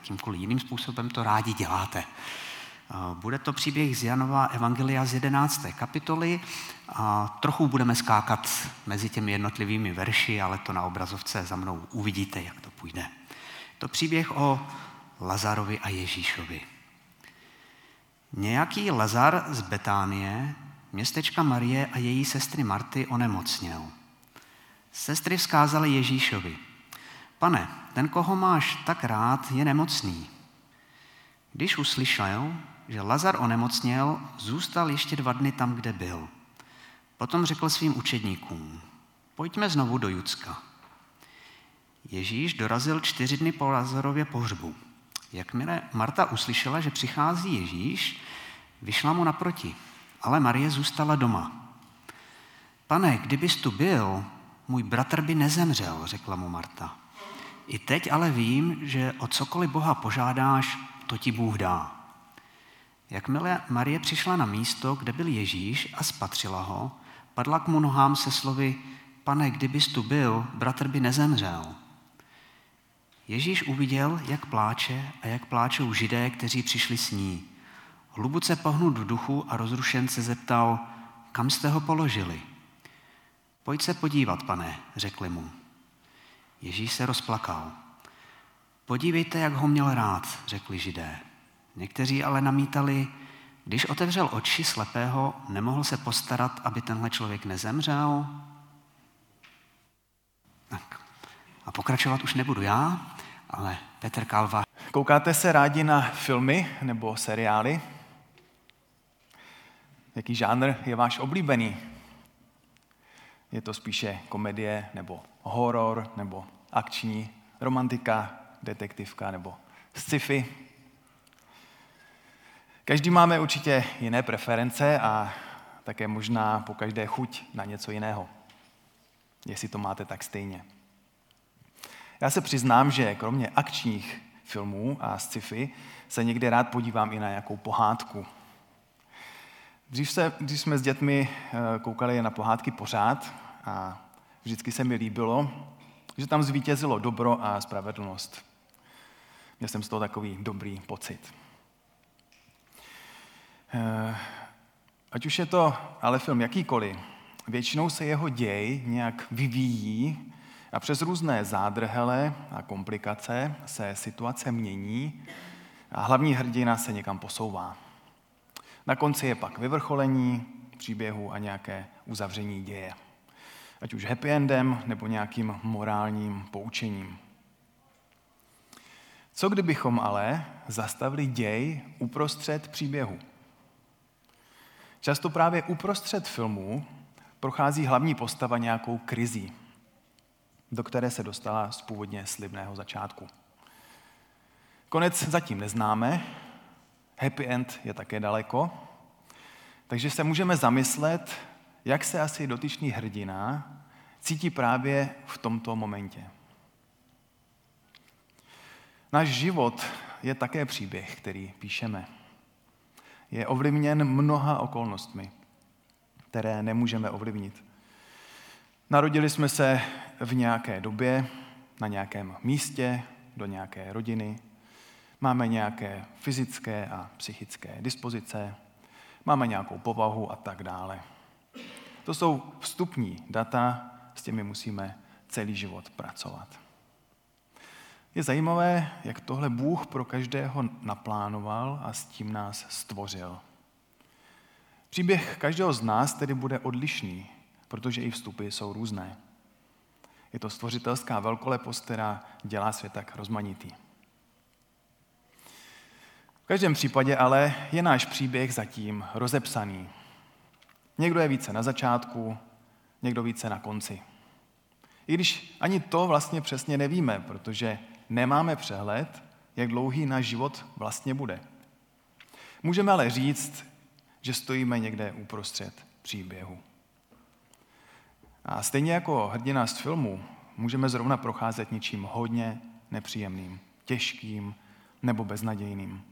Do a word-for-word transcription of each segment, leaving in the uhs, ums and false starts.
jakýmkoliv jiným způsobem to rádi děláte. Bude to příběh z Janova evangelia z jedenácté kapitoly a trochu budeme skákat mezi těmi jednotlivými verši, ale to na obrazovce za mnou uvidíte, jak to půjde. To příběh o Lazarovi a Ježíšovi. Nějaký Lazar z Betánie, městečka Marie a její sestry Marty, onemocněl. Sestry vzkázaly Ježíšovi: Pane, ten, koho máš tak rád, je nemocný. Když uslyšel, že Lazar onemocněl, zůstal ještě dva dny tam, kde byl. Potom řekl svým učedníkům: Pojďme znovu do Judska. Ježíš dorazil čtyři dny po Lazarově pohřbu. Jakmile Marta uslyšela, že přichází Ježíš, vyšla mu naproti, ale Marie zůstala doma. Pane, kdybys tu byl, můj bratr by nezemřel, řekla mu Marta. I teď ale vím, že o cokoliv Boha požádáš, to ti Bůh dá. Jakmile Marie přišla na místo, kde byl Ježíš a spatřila ho, padla k mu nohám se slovy: Pane, kdybys tu byl, bratr by nezemřel. Ježíš uviděl, jak pláče a jak pláčou Židé, kteří přišli s ní. Hluboce pohnut v duchu a rozrušen se zeptal: Kam jste ho položili? Pojď se podívat, pane, řekli mu. Ježíš se rozplakal. Podívejte, jak ho měl rád, řekli Židé. Někteří ale namítali: Když otevřel oči slepého, nemohl se postarat, aby tenhle člověk nezemřel? Tak. A pokračovat už nebudu já, ale Petr Kalva. Koukáte se rádi na filmy nebo seriály? Jaký žánr je váš oblíbený? Je to spíše komedie nebo horor nebo akční, romantika, detektivka nebo sci-fi? Každý máme určitě jiné preference a také možná pokaždé chuť na něco jiného. Jestli to máte tak stejně. Já se přiznám, že kromě akčních filmů a sci-fi se někdy rád podívám i na nějakou pohádku. Dřív, se, když jsme s dětmi koukali na pohádky pořád a vždycky se mi líbilo, že tam zvítězilo dobro a spravedlnost. Měl jsem z toho takový dobrý pocit. Ať už je to ale film jakýkoliv, většinou se jeho děj nějak vyvíjí a přes různé zádrhele a komplikace se situace mění a hlavní hrdina se někam posouvá. Na konci je pak vyvrcholení příběhu a nějaké uzavření děje. Ať už happy endem nebo nějakým morálním poučením. Co kdybychom ale zastavili děj uprostřed příběhu? Často právě uprostřed filmu prochází hlavní postava nějakou krizí, do které se dostala z původně slibného začátku. Konec zatím neznáme, happy end je také daleko, takže se můžeme zamyslet, jak se asi dotyčný hrdina cítí právě v tomto momentě. Náš život je také příběh, který píšeme. Je ovlivněn mnoha okolnostmi, které nemůžeme ovlivnit. Narodili jsme se v nějaké době, na nějakém místě, do nějaké rodiny. Máme nějaké fyzické a psychické dispozice, máme nějakou povahu a tak dále. To jsou vstupní data, s těmi musíme celý život pracovat. Je zajímavé, jak tohle Bůh pro každého naplánoval a s tím nás stvořil. Příběh každého z nás tedy bude odlišný, protože i vstupy jsou různé. Je to stvořitelská velkolepost, která dělá svět tak rozmanitý. V každém případě ale je náš příběh zatím rozepsaný. Někdo je více na začátku, někdo více na konci. I když ani to vlastně přesně nevíme, protože nemáme přehled, jak dlouhý náš život vlastně bude. Můžeme ale říct, že stojíme někde uprostřed příběhu. A stejně jako hrdina z filmu, můžeme zrovna procházet něčím hodně nepříjemným, těžkým nebo beznadějným.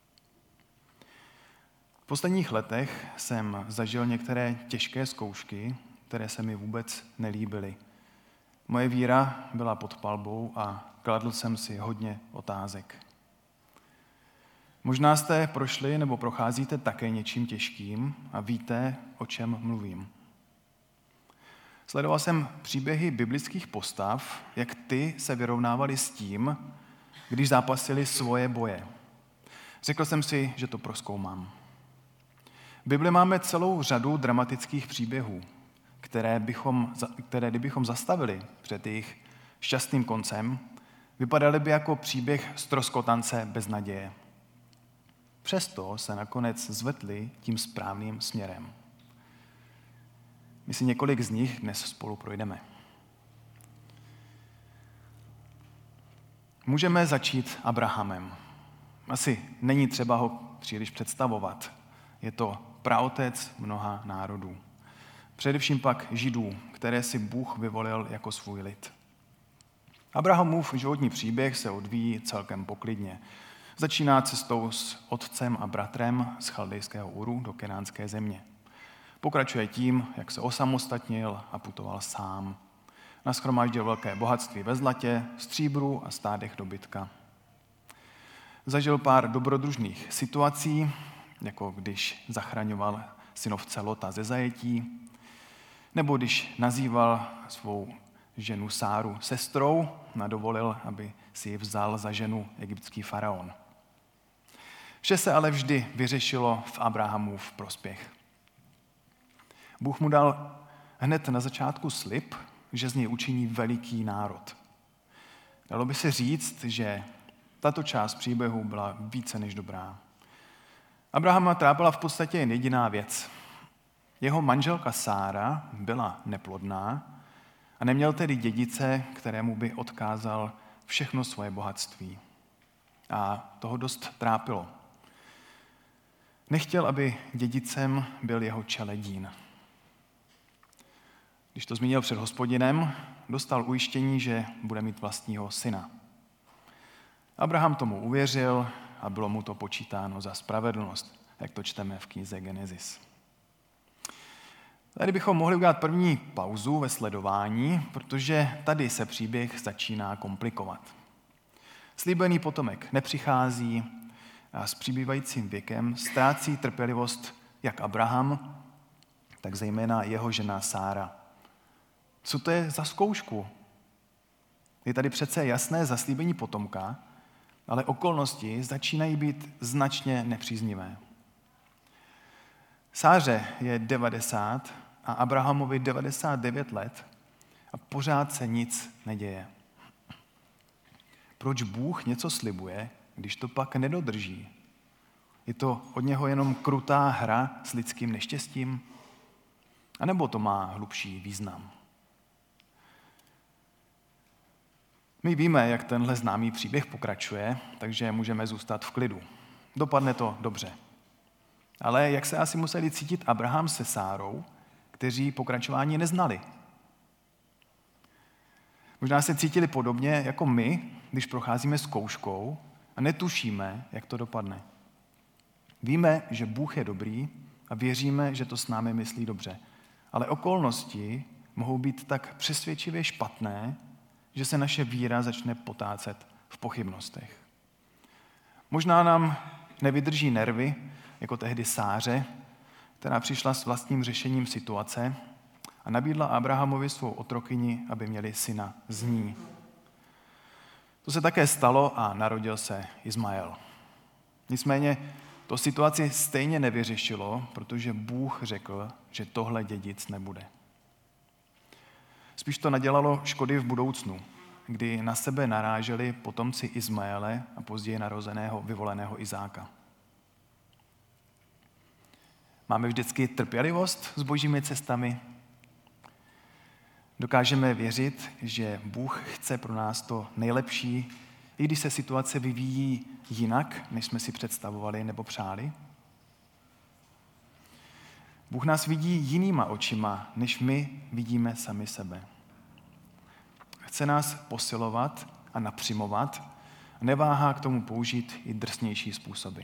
V posledních letech jsem zažil některé těžké zkoušky, které se mi vůbec nelíbily. Moje víra byla pod palbou a kladl jsem si hodně otázek. Možná jste prošli nebo procházíte také něčím těžkým a víte, o čem mluvím. Sledoval jsem příběhy biblických postav, jak ty se vyrovnávali s tím, když zápasili svoje boje. Řekl jsem si, že to prozkoumám. V Bibli máme celou řadu dramatických příběhů, které, bychom, které kdybychom zastavili před jejich šťastným koncem, vypadaly by jako příběh ztroskotance bez naděje. Přesto se nakonec zvedli tím správným směrem. My si několik z nich dnes spolu projdeme. Můžeme začít Abrahamem. Asi není třeba ho příliš představovat. Je to praotec mnoha národů. Především pak Židů, které si Bůh vyvolil jako svůj lid. Abrahamův životní příběh se odvíjí celkem poklidně. Začíná cestou s otcem a bratrem z Chaldejského Uru do Kenánské země. Pokračuje tím, jak se osamostatnil a putoval sám. Nashromáždil velké bohatství ve zlatě, stříbru a stádech dobytka. Zažil pár dobrodružných situací, jako když zachraňoval synovce Lota ze zajetí, nebo když nazýval svou ženu Sáru sestrou, nadovolil, aby si ji vzal za ženu egyptský faraon. Vše se ale vždy vyřešilo v Abrahamův prospěch. Bůh mu dal hned na začátku slib, že z něj učiní veliký národ. Dalo by se říct, že tato část příběhu byla více než dobrá. Abrahama trápila v podstatě jen jediná věc. Jeho manželka Sára byla neplodná a neměl tedy dědice, kterému by odkázal všechno svoje bohatství. A toho dost trápilo. Nechtěl, aby dědicem byl jeho čeledín. Když to zmínil před Hospodinem, dostal ujištění, že bude mít vlastního syna. Abraham tomu uvěřil a bylo mu to počítáno za spravedlnost, jak to čteme v knize Genesis. Tady bychom mohli udělat první pauzu ve sledování, protože tady se příběh začíná komplikovat. Slíbený potomek nepřichází a s přibývajícím věkem ztrácí trpělivost jak Abraham, tak zejména jeho žena Sára. Co to je za zkoušku? Je tady přece jasné zaslíbení potomka, ale okolnosti začínají být značně nepříznivé. Sáře je devadesát a Abrahamovi devadesát devět let a pořád se nic neděje. Proč Bůh něco slibuje, když to pak nedodrží? Je to od něho jenom krutá hra s lidským neštěstím? A nebo to má hlubší význam? My víme, jak tenhle známý příběh pokračuje, takže můžeme zůstat v klidu. Dopadne to dobře. Ale jak se asi museli cítit Abraham se Sárou, kteří pokračování neznali? Možná se cítili podobně jako my, když procházíme zkouškou a netušíme, jak to dopadne. Víme, že Bůh je dobrý a věříme, že to s námi myslí dobře. Ale okolnosti mohou být tak přesvědčivě špatné, že se naše víra začne potácet v pochybnostech. Možná nám nevydrží nervy, jako tehdy Sáře, která přišla s vlastním řešením situace a nabídla Abrahamovi svou otrokyni, aby měli syna z ní. To se také stalo a narodil se Izmael. Nicméně to situaci stejně nevyřešilo, protože Bůh řekl, že tohle dědic nebude. Spíš to nadělalo škody v budoucnu, kdy na sebe naráželi potomci Izmaele a později narozeného vyvoleného Izáka. Máme vždycky trpělivost s božími cestami. Dokážeme věřit, že Bůh chce pro nás to nejlepší, i když se situace vyvíjí jinak, než jsme si představovali nebo přáli. Bůh nás vidí jinýma očima, než my vidíme sami sebe. Chce nás posilovat a napřimovat a neváhá k tomu použít i drsnější způsoby.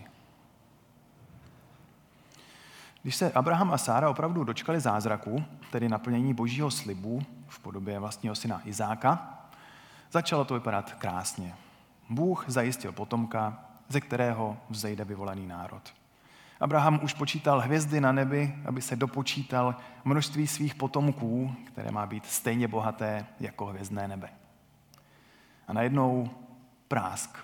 Když se Abraham a Sára opravdu dočkali zázraku, tedy naplnění božího slibu v podobě vlastního syna Izáka, začalo to vypadat krásně. Bůh zajistil potomka ze kterého vzejde vyvolený národ. Abraham už počítal hvězdy na nebi, aby se dopočítal množství svých potomků, které má být stejně bohaté jako hvězdné nebe. A najednou prásk.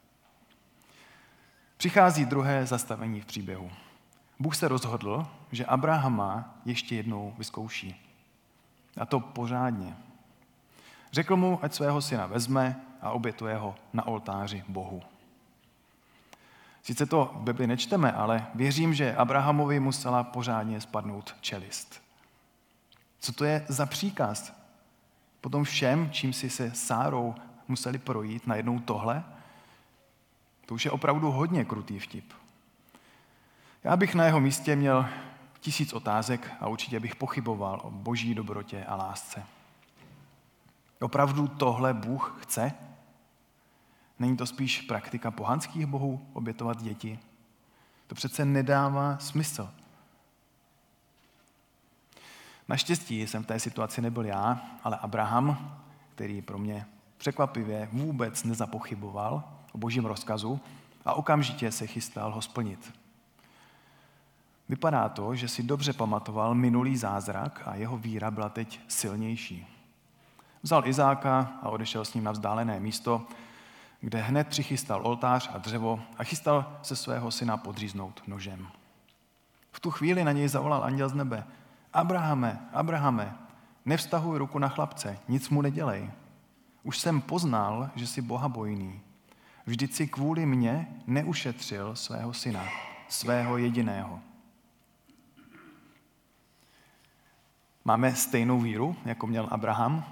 Přichází druhé zastavení v příběhu. Bůh se rozhodl, že Abrahama ještě jednou vyzkouší. A to pořádně. Řekl mu, ať svého syna vezme a obětuje ho na oltáři Bohu. Sice to v Bibli nečteme, ale věřím, že Abrahamovi musela pořádně spadnout čelist. Co to je za příkaz? Potom všem, čím si se Sárou museli projít, najednou tohle? To už je opravdu hodně krutý vtip. Já bych na jeho místě měl tisíc otázek a určitě bych pochyboval o boží dobrotě a lásce. Opravdu tohle Bůh chce? Není to spíš praktika pohanských bohů obětovat děti? To přece nedává smysl. Naštěstí jsem v té situaci nebyl já, ale Abraham, který pro mě překvapivě vůbec nezapochyboval o božím rozkazu a okamžitě se chystal ho splnit. Vypadá to, že si dobře pamatoval minulý zázrak a jeho víra byla teď silnější. Vzal Izáka a odešel s ním na vzdálené místo, kde hned přichystal oltář a dřevo a chystal se svého syna podříznout nožem. V tu chvíli na něj zavolal anděl z nebe. Abrahame, Abrahame, nevztahuj ruku na chlapce, nic mu nedělej. Už jsem poznal, že jsi bohabojný. Vždyť si kvůli mně neušetřil svého syna, svého jediného. Máme stejnou víru, jako měl Abraham?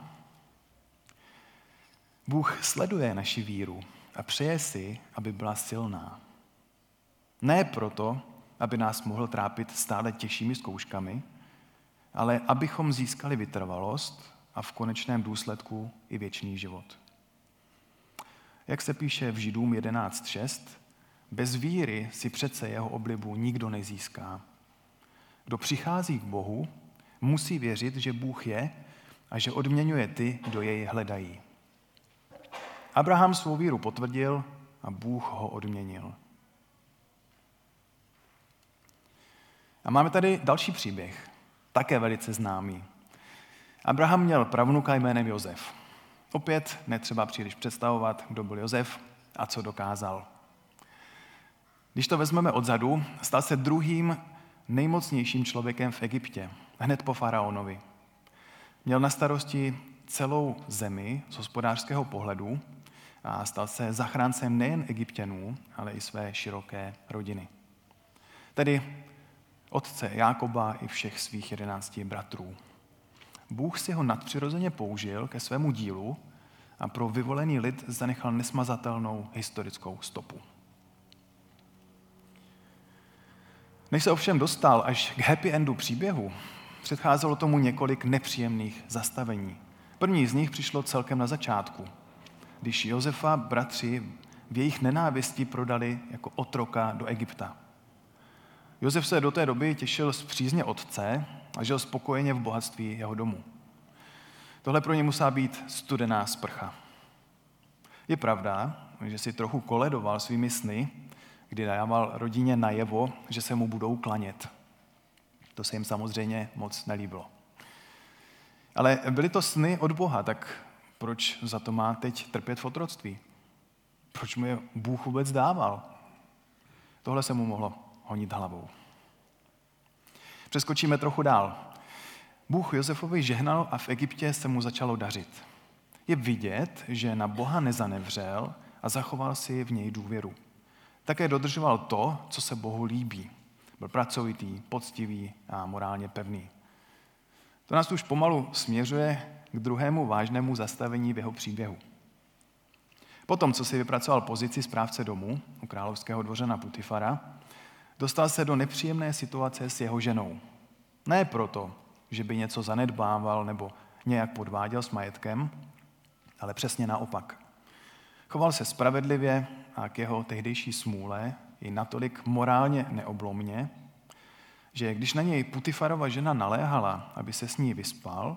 Bůh sleduje naši víru a přeje si, aby byla silná. Ne proto, aby nás mohl trápit stále těžšími zkouškami, ale abychom získali vytrvalost a v konečném důsledku i věčný život. Jak se píše v Židům jedenáct šest, bez víry si přece jeho oblibu nikdo nezíská. Kdo přichází k Bohu, musí věřit, že Bůh je a že odměňuje ty, kdo jej hledají. Abraham svou víru potvrdil a Bůh ho odměnil. A máme tady další příběh, také velice známý. Abraham měl pravnuka jménem Josef. Opět netřeba příliš představovat, kdo byl Josef a co dokázal. Když to vezmeme odzadu, stal se druhým nejmocnějším člověkem v Egyptě, hned po faraonovi. Měl na starosti celou zemi z hospodářského pohledu a stal se zachráncem nejen Egypťanů, ale i své široké rodiny. Tedy otce Jákoba i všech svých jedenácti bratrů. Bůh si ho nadpřirozeně použil ke svému dílu a pro vyvolený lid zanechal nesmazatelnou historickou stopu. Než se ovšem dostal až k happy endu příběhu, předcházelo tomu několik nepříjemných zastavení. První z nich přišlo celkem na začátku, když Josefa bratři v jejich nenávisti prodali jako otroka do Egypta. Josef se do té doby těšil z přízně otce a žil spokojeně v bohatství jeho domu. Tohle pro ně musela být studená sprcha. Je pravda, že si trochu koledoval svými sny, kdy dával rodině najevo, že se mu budou klanět. To se jim samozřejmě moc nelíbilo. Ale byly to sny od Boha, tak proč za to má teď trpět v otroctví? Proč mu je Bůh vůbec dával? Tohle se mu mohlo honit hlavou. Přeskočíme trochu dál. Bůh Josefovi žehnal a v Egyptě se mu začalo dařit. Je vidět, že na Boha nezanevřel a zachoval si v něj důvěru. Také dodržoval to, co se Bohu líbí. Byl pracovitý, poctivý a morálně pevný. To nás už pomalu směřuje k druhému vážnému zastavení v jeho příběhu. Potom, co si vypracoval pozici správce domu u královského dvořana Putifara, dostal se do nepříjemné situace s jeho ženou. Ne proto, že by něco zanedbával nebo nějak podváděl s majetkem, ale přesně naopak. Choval se spravedlivě a k jeho tehdejší smůle i natolik morálně neoblomně, že když na něj Putifarova žena naléhala, aby se s ní vyspal,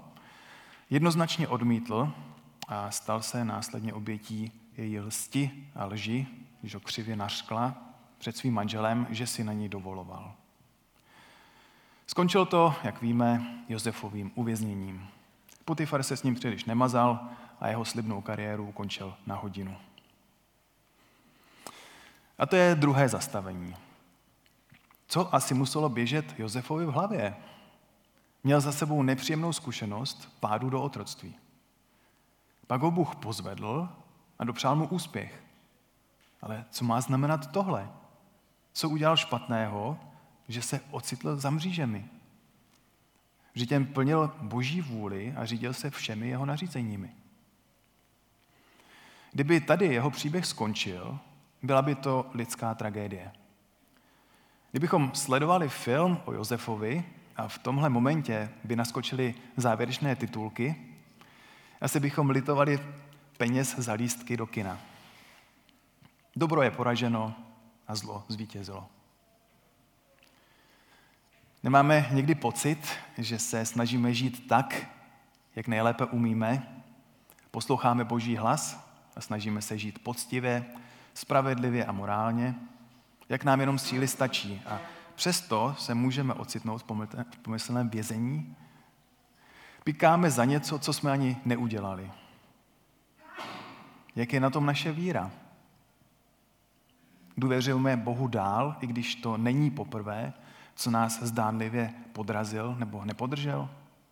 jednoznačně odmítl a stal se následně obětí její lsti a lži když ho křivě nařkla před svým manželem, že si na ní dovoloval. Skončilo to, jak víme, Josefovým uvězněním. Potifar se s ním příliš nemazal a jeho slibnou kariéru ukončil na hodinu. A to je druhé zastavení. Co asi muselo běžet Josefovi v hlavě? Měl za sebou nepříjemnou zkušenost pádu do otroctví. Pak ho Bůh pozvedl a dopřál mu úspěch. Ale co má znamenat tohle? Co udělal špatného, že se ocitl za mřížemi? Že těm plnil Boží vůli a řídil se všemi jeho nařízeními. Kdyby tady jeho příběh skončil, byla by to lidská tragédie. Kdybychom sledovali film o Josefovi a v tomhle momentě by naskočily závěrečné titulky, asi bychom litovali peněz za lístky do kina. Dobro je poraženo a zlo zvítězilo. Nemáme někdy pocit, že se snažíme žít tak, jak nejlépe umíme, posloucháme Boží hlas a snažíme se žít poctivě, spravedlivě a morálně, jak nám jenom síly stačí, a přesto se můžeme ocitnout v pomyslném vězení. Pikáme za něco, co jsme ani neudělali. Jak je na tom naše víra? Důvěřujeme Bohu dál, i když to není poprvé, co nás zdánlivě podrazil nebo nepodržel?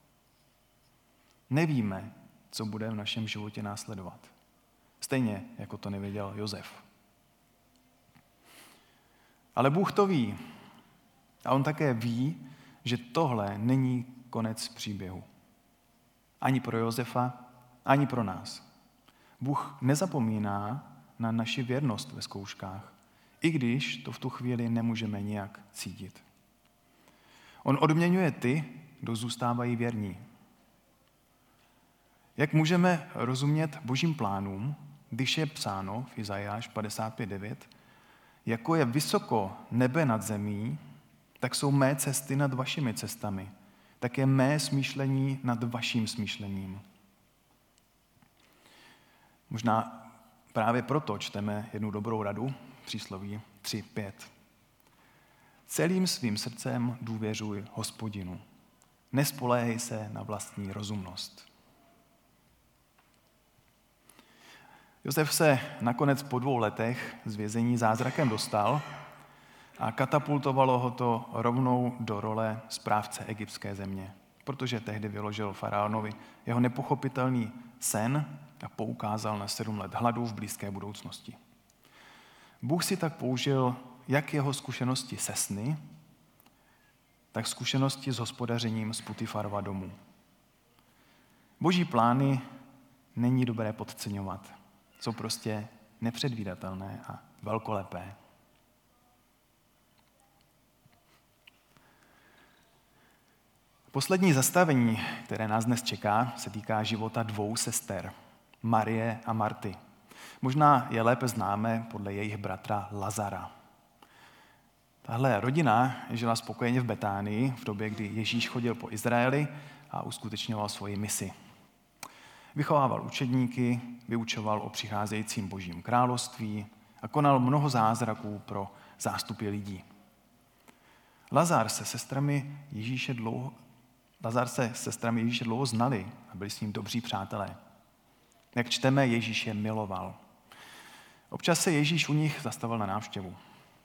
Nevíme, co bude v našem životě následovat. Stejně, jako to nevěděl Josef. Ale Bůh to ví. A on také ví, že tohle není konec příběhu. Ani pro Josefa, ani pro nás. Bůh nezapomíná na naši věrnost ve zkouškách, i když to v tu chvíli nemůžeme nijak cítit. On odměňuje ty, kdo zůstávají věrní. Jak můžeme rozumět Božím plánům, když je psáno v Izajáš padesát pět devět, jako je vysoko nebe nad zemí, tak jsou mé cesty nad vašimi cestami, tak je mé smýšlení nad vaším smýšlením. Možná právě proto čteme jednu dobrou radu, přísloví tři pět. Celým svým srdcem důvěřuj Hospodinu. Nespoléhej se na vlastní rozumnost. Josef se nakonec po dvou letech z vězení zázrakem dostal a katapultovalo ho to rovnou do role správce egyptské země, protože tehdy vyložil faraonovi jeho nepochopitelný sen a poukázal na sedm let hladu v blízké budoucnosti. Bůh si tak použil jak jeho zkušenosti se sny, tak zkušenosti s hospodařením z Potifarova domu. Boží plány není dobré podceňovat. Jsou prostě nepředvídatelné a velkolepé. Poslední zastavení, které nás dnes čeká, se týká života dvou sester, Marie a Marty. Možná je lépe známe podle jejich bratra Lazara. Tahle rodina žila spokojeně v Betánii v době, kdy Ježíš chodil po Izraeli a uskutečňoval svoji misi. Vychovával učedníky, vyučoval o přicházejícím Božím království a konal mnoho zázraků pro zástupy lidí. Lazar se sestrami Ježíše dlouho, Lazar se sestrami Ježíše dlouho znali a byli s ním dobří přátelé. Jak čteme, Ježíš je miloval. Občas se Ježíš u nich zastavil na návštěvu.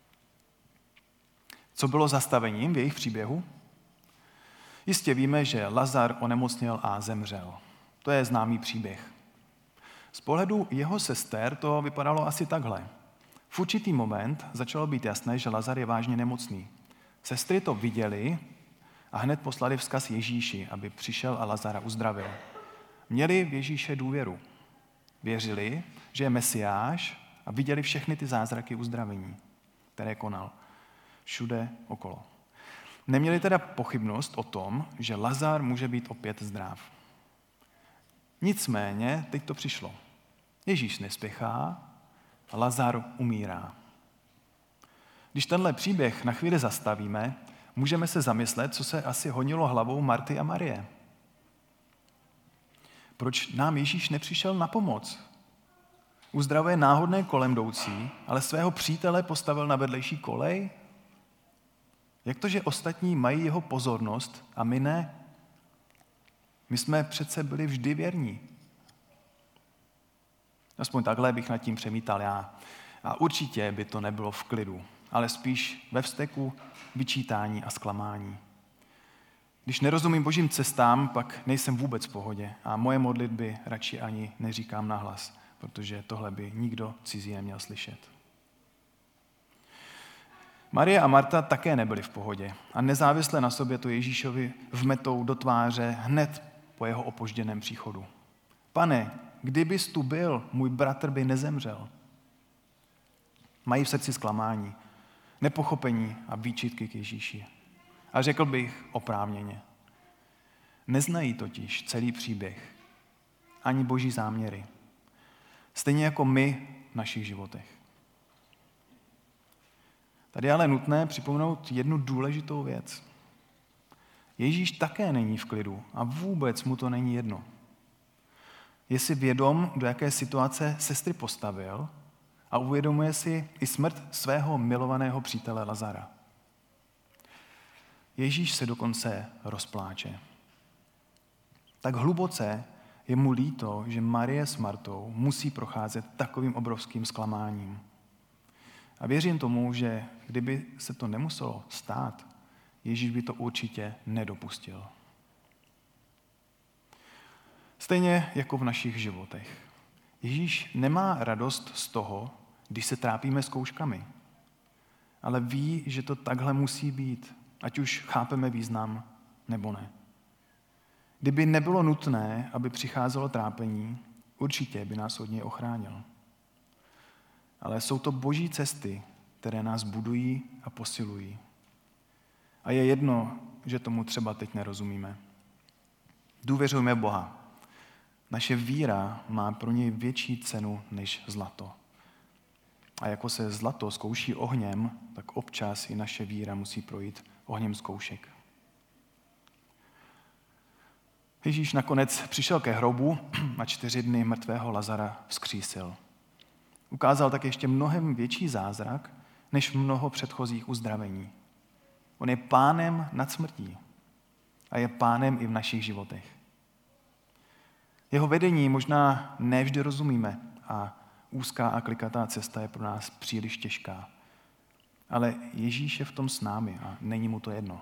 Co bylo zastavením v jejich příběhu? Jistě víme, že Lazar onemocněl a zemřel. To je známý příběh. Z pohledu jeho sester to vypadalo asi takhle. V určitý moment začalo být jasné, že Lazar je vážně nemocný. Sestry to viděly a hned poslali vzkaz Ježíši, aby přišel a Lazara uzdravil. Měli v Ježíše důvěru. Věřili, že je Mesiáš a viděli všechny ty zázraky uzdravení, které konal všude okolo. Neměli teda pochybnost o tom, že Lazar může být opět zdrav. Nicméně teď to přišlo. Ježíš nespěchá a Lazar umírá. Když tenhle příběh na chvíli zastavíme, můžeme se zamyslet, co se asi honilo hlavou Marty a Marie. Proč nám Ježíš nepřišel na pomoc? Uzdravuje náhodné kolem jdoucí, ale svého přítele postavil na vedlejší kolej? Jak to, že ostatní mají jeho pozornost a my ne? My jsme přece byli vždy věrní. Aspoň takhle bych nad tím přemítal já. A určitě by to nebylo v klidu, ale spíš ve vzteku, vyčítání a zklamání. Když nerozumím božím cestám, pak nejsem vůbec v pohodě a moje modlitby radši ani neříkám nahlas, protože tohle by nikdo cizí neměl slyšet. Marie a Marta také nebyly v pohodě a nezávisle na sobě to Ježíšovi vmetou do tváře hned po jeho opožděném příchodu. Pane, kdybys tu byl, můj bratr by nezemřel. Mají v srdci zklamání, nepochopení a výčitky k Ježíši. A řekl bych oprávněně. Neznají totiž celý příběh, ani boží záměry. Stejně jako my v našich životech. Tady je ale nutné připomenout jednu důležitou věc. Ježíš také není v klidu a vůbec mu to není jedno. Je si vědom, do jaké situace sestry postavil a uvědomuje si i smrt svého milovaného přítele Lazara. Ježíš se dokonce rozpláče. Tak hluboce je mu líto, že Marie s Martou musí procházet takovým obrovským zklamáním. A věřím tomu, že kdyby se to nemuselo stát, Ježíš by to určitě nedopustil. Stejně jako v našich životech. Ježíš nemá radost z toho, když se trápíme zkouškami, ale ví, že to takhle musí být, ať už chápeme význam nebo ne. Kdyby nebylo nutné, aby přicházelo trápení, určitě by nás od něj ochránil. Ale jsou to boží cesty, které nás budují a posilují. A je jedno, že tomu třeba teď nerozumíme. Důvěřujme Boha. Naše víra má pro něj větší cenu než zlato. A jako se zlato zkouší ohněm, tak občas i naše víra musí projít ohněm zkoušek. Ježíš nakonec přišel ke hrobu a čtyři dny mrtvého Lazara vzkřísil. Ukázal tak ještě mnohem větší zázrak, než mnoho předchozích uzdravení. On je pánem nad smrtí a je pánem i v našich životech. Jeho vedení možná nevždy rozumíme a úzká a klikatá cesta je pro nás příliš těžká. Ale Ježíš je v tom s námi a není mu to jedno.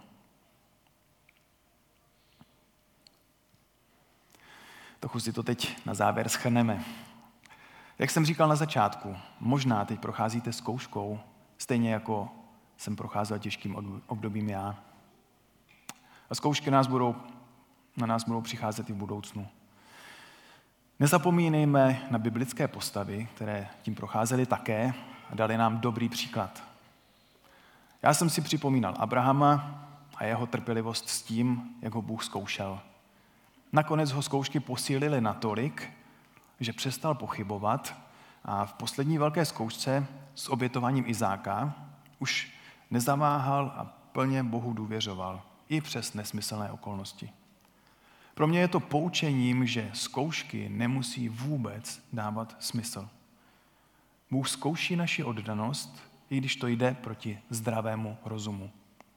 Trochu si to teď na závěr shrneme. Jak jsem říkal na začátku, možná teď procházíte zkouškou, stejně jako jsem procházel těžkým obdobím já. A zkoušky nás budou, na nás budou přicházet i v budoucnu. Nezapomínejme na biblické postavy, které tím procházely také a dali nám dobrý příklad. Já jsem si připomínal Abrahama a jeho trpělivost s tím, jak ho Bůh zkoušel. Nakonec ho zkoušky posílily natolik, že přestal pochybovat a v poslední velké zkoušce s obětováním Izáka už nezaváhal a plně Bohu důvěřoval, i přes nesmyslné okolnosti. Pro mě je to poučením, že zkoušky nemusí vůbec dávat smysl. Bůh zkouší naši oddanost, i když to jde proti zdravému rozumu.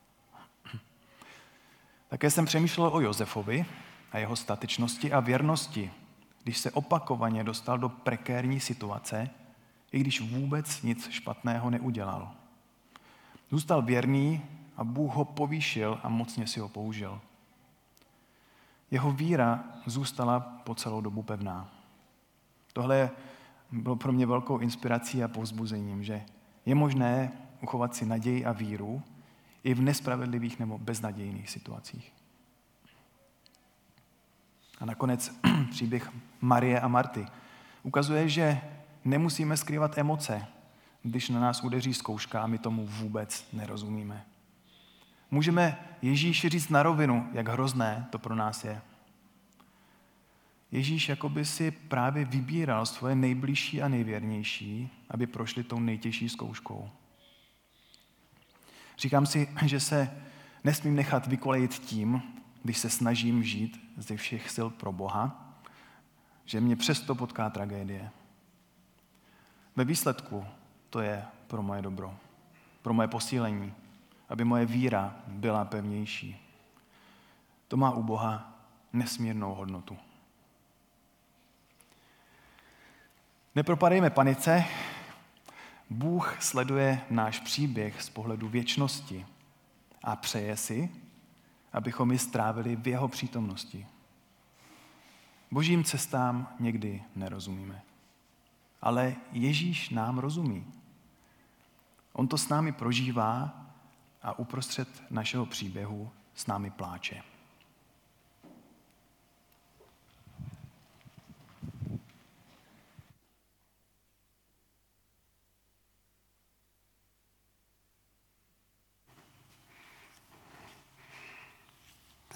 Také jsem přemýšlel o Josefovi a jeho statečnosti a věrnosti, když se opakovaně dostal do prekérní situace, i když vůbec nic špatného neudělal. Zůstal věrný a Bůh ho povýšil a mocně si ho použil. Jeho víra zůstala po celou dobu pevná. Tohle bylo pro mě velkou inspirací a povzbuzením, že je možné uchovat si naději a víru i v nespravedlivých nebo beznadějných situacích. A nakonec příběh Marie a Marty ukazuje, že nemusíme skrývat emoce, když na nás udeří zkouška a my tomu vůbec nerozumíme. Můžeme Ježíši říct na rovinu, jak hrozné to pro nás je. Ježíš jakoby si právě vybíral svoje nejbližší a nejvěrnější, aby prošli tou nejtěžší zkouškou. Říkám si, že se nesmím nechat vykolejit tím, když se snažím žít ze všech sil pro Boha, že mě přesto potká tragédie. Ve výsledku to je pro moje dobro, pro moje posílení, aby moje víra byla pevnější. To má u Boha nesmírnou hodnotu. Nepropadejme panice. Bůh sleduje náš příběh z pohledu věčnosti a přeje si, abychom ji strávili v jeho přítomnosti. Božím cestám někdy nerozumíme, ale Ježíš nám rozumí. On to s námi prožívá a uprostřed našeho příběhu s námi pláče.